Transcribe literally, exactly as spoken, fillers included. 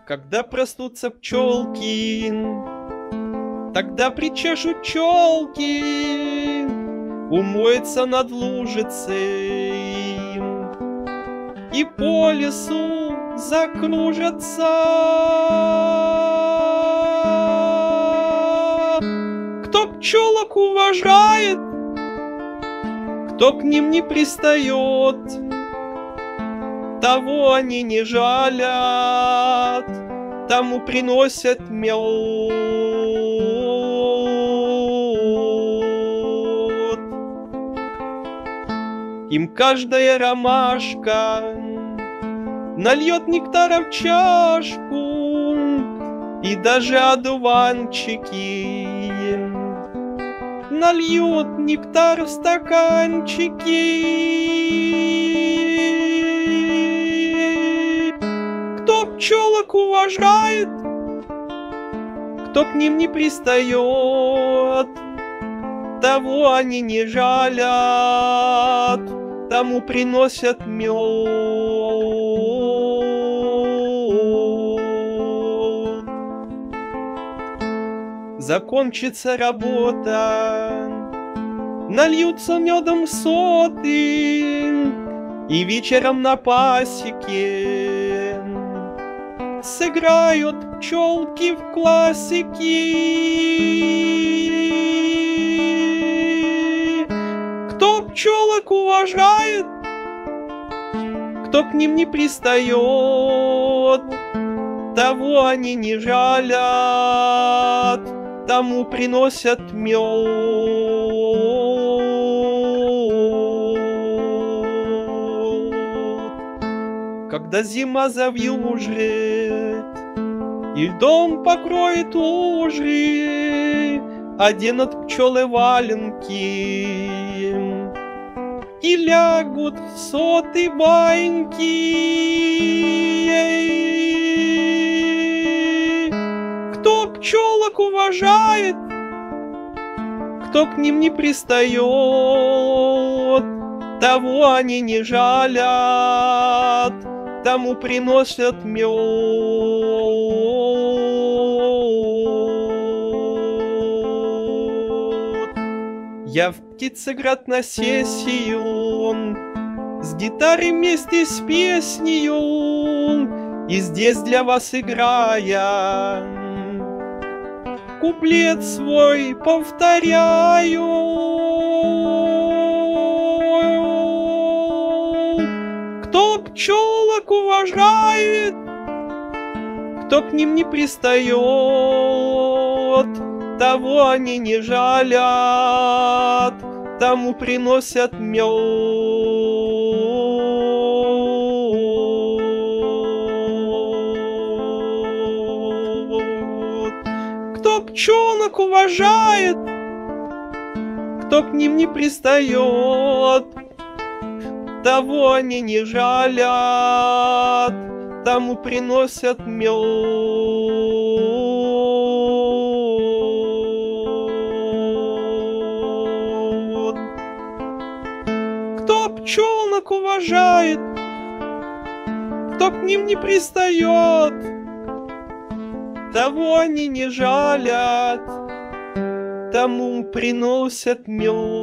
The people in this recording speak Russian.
Когда проснутся пчелки, тогда причешут челки, умоется над лужицей и по лесу закружатся. Кто пчелок уважает, кто к ним не пристает, того они не жалят, тому приносят мед. Им каждая ромашка нальет нектара в чашку, и даже одуванчики нальют нектар в стаканчики. Кто пчелок уважает, кто к ним не пристает, того они не жалят, тому приносят мед. Закончится работа, нальются медом соты, и вечером на пасеке сыграют пчелки в классики. Кто пчелок уважает, кто к ним не пристает, того они не жалят, тому приносят мед. Когда зима завьюжит и льдом покроет лужи, оденут пчелы валенки и лягут в соты баньки. Кто пчелок уважает, кто к ним не пристает, того они не жалят, тому приносят мед. Я в Птицеград на сессию с гитарой вместе с песнею, и здесь для вас играя куплет свой повторяю. Кто пчелок уважает, кто к ним не пристает, того они не жалят, тому приносят мед. Кто пчелок уважает, кто к ним не пристает, того они не жалят, тому приносят мед. Кто пчелок уважает, кто к ним не пристает, того они не жалят, тому приносят мед.